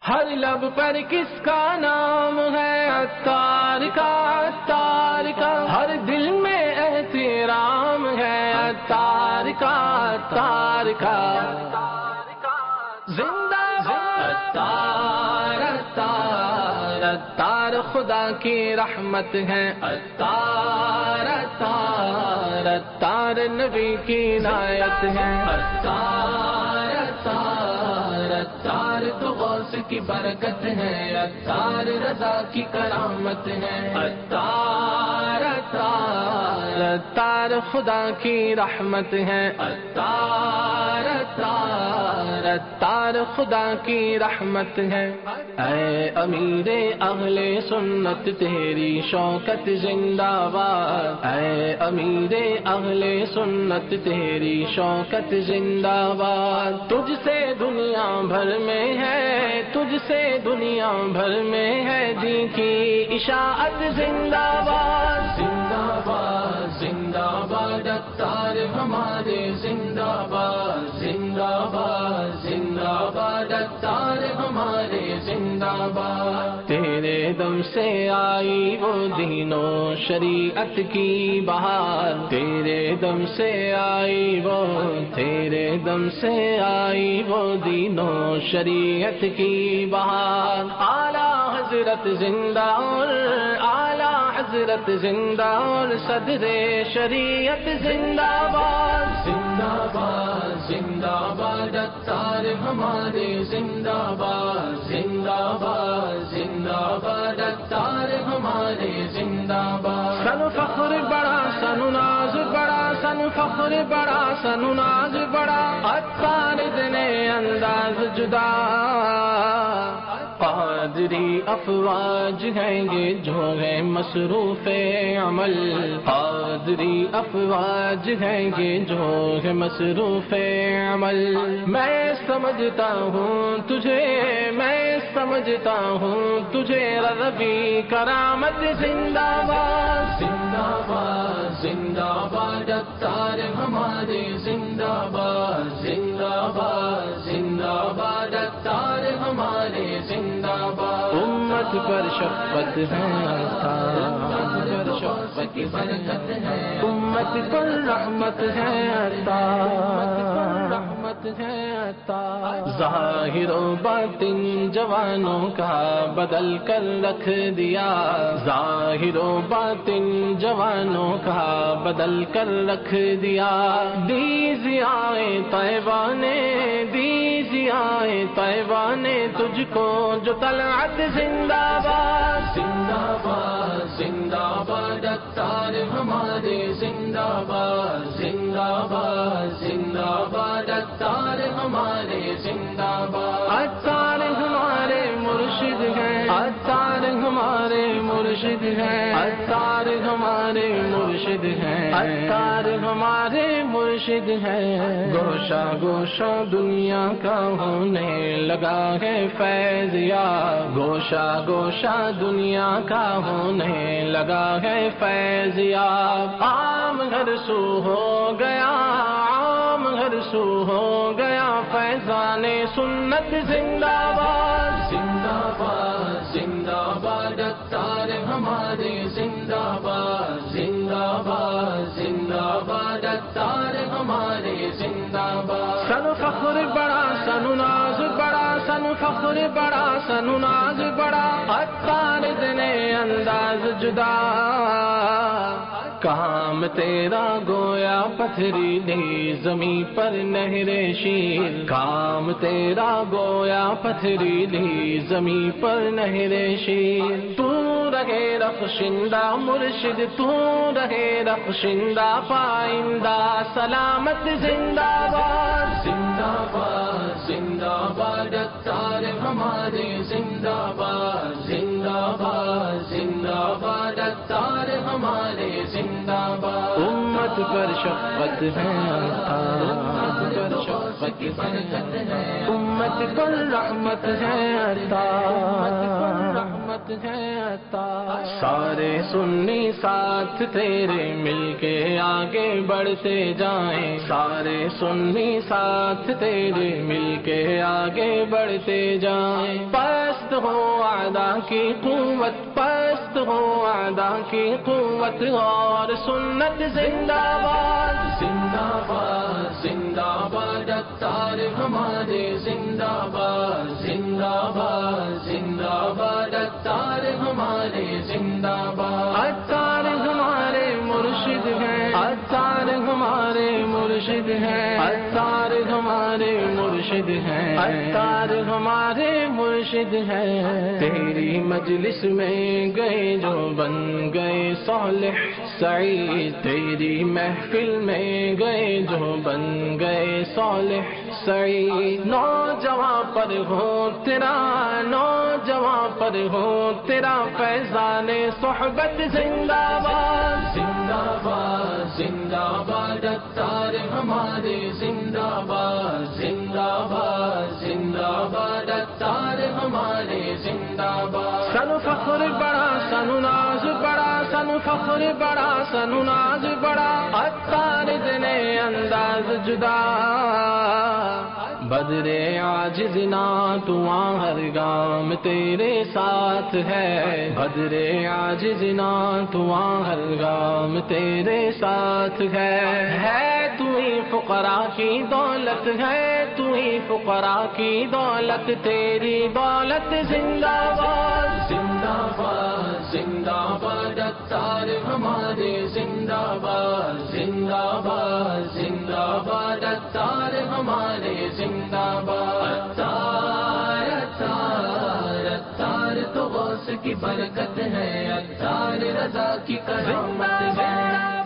ہر لب پر کس کا نام ہے عطار کا، عطار کا، ہر دل میں احترام ہے عطار کا، عطار کا، زندہ باد عطار، عطار، عطار خدا کی رحمت ہے عطار، عطار، عطار نبی کی عنایت ہے عطار، عطار، عطار تو غوث کی برکت ہے عطار، رضا کی کرامت ہے عطار، عطار، عطار خدا کی رحمت ہے عطار، عطار، عطار خدا کی رحمت ہے۔ اے امیر اہل سنت تیری شوکت زندہ باد، اے امیر اہل سنت تیری شوکت زندہ باد، تجھ سے دنیا بھر میں ہے، تجھ سے دنیا بھر میں ہے دین کی اشاعت زندہ باد، زندہ باد، زندہ باد عطار ہمارے زندہ باد، زندہ باد، زندہ باد عطار ہمارے زندہ باد، تیرے دم سے آئی وہ دین و شریعت کی بہار، تیرے دم سے آئی وہ، تیرے دم سے آئی وہ دین و شریعت کی بہار، اعلیٰ حضرت زندہ اور اعلیٰ حضرت زندہ اور صدر شریعت زندہ باد، زندہ باد، زندہ باد عطار ہمارے زندہ باد، زندہ باد، زندہ باد عطار ہمارے زندہ باد، سن فخر بڑا سن ناز بڑا، سن فخر بڑا سن ناز بڑا، عطار اتنے انداز جدا، قادری افواج ہیں یہ جو ہے مصروف عمل، قادری افواج ہیں یہ جو ہے مصروف عمل، میں سمجھتا ہوں تجھے، میں سمجھتا ہوں تجھے ربی کرامت زندہ باد، زندہ باد، زندہ باد عطار ہمارے زندہ باد، زندہ باد، زندہ باد عطار ہمارے زندہ باد، امت پر شفقت ہے عطار، پر شفقت کی برکت ہے، امت پر رحمت ہے عطار، رحمت ہے عطار، ظاہر و باطن جوانوں کا بدل کر رکھ دیا، ظاہر و باطن جوانوں کا بدل کر رکھ دیا، دی ضیائے طیبہ نے، دی ضیائے طیبہ نے تجھ کو جو طلعت زندہ باد، زندہ باد، زندہ باد عطار ہمارے زندہ باد، زندہ باد، زندہ باد عطار ہمارے زندہ باد، عطار ہمارے مرشد ہیں، عطار ہمارے مرشد ہیں، عطار ہمارے مرشد ہیں، عطار ہمارے مرشد ہیں، گوشہ گوشہ دنیا کا ہونے لگا ہے فیض یاب، گوشہ گوشہ دنیا کا ہونے لگا ہے فیض یاب، عام ہر سو ہو گیا، عام ہر سو ہو گیا فیضان سنت زندہ باد، زندہ باد، زندہ باد عطار ہمارے زندہ باد، زندہ باد، زندہ باد عطار ہمارے زندہ باد، سن فخر بڑا سن ناز بڑا، سن فخر بڑا سن ناز بڑا، عطار اتنے انداز جدا، کام تیرا گویا پتھریلی زمیں پر نہر شیر، کام تیرا گویا پتھریلی زمیں پر نہر شیر، تو رہے رخشندہ مرشد، تو رہے رخشندہ پائندہ سلامت زندہ باد، زندہ باد، زندہ باد عطار ہمارے زندہ باد، زندہ باد، زندہ باد عطار ہمارے زندہ باد، امت پر شفقت ہے عطار، امت پر شفقت کی برکت ہے، امت پر رحمت ہے عطار، رحمت ہے عطار، سارے سنی ساتھ تیرے مل کے آگے بڑھتے جائیں، سارے سنی ساتھ تیرے مل کے آگے بڑھتے جائیں، پست ہو اعداء کی قوت، پست ہو اعداء کی قوت، اور سنت زندہ باد، زندہ باد، زندہ باد، اتار ہمارے زندہ باد، زندہ باد، زندہ باد، اتار ہمارے زندہ باد، اتار ہمارے مرشد ہیں، اتار ہمارے مرشد ہیں، اتار ہمارے مرشد ہیں، اتار ہمارے مرشد ہیں۔ تیری مجلس میں گئے جو بن گئے صالح سعید، تیری محفل میں گئے جو بن گئے صالح سعید، نوجوان پر ہو تیرا، نوجوان پر ہو تیرا فیضان صحبت، زندہ باد، زندہ باد، زندہ باد، اتار ہمارے زندہ باد، زندہ باد، زندہ باد، اتار ہمارے زندہ باد۔ سن فخر بڑا، سن ناز بڑا، سن فخر بڑا، سن ناز بڑا، اتار دنے انداز جدا، بدر عاجز نا تو ہر گام تیرے ساتھ ہے، بدر عاجز نا تو ہر گام تیرے ساتھ ہے تو ہی فقراء کی دولت، ہے تو ہی فقراء کی دولت، تیری دولت زندہ باد، زندہ باد، زندہ باد، اتار ہمارے زندہ باد، زندہ باد، زندہ باد، اتار ہمارے زندہ باد، اتار، اتار، اتار تو غوث کی برکت ہے، اتار رضا کی کرامت ہے۔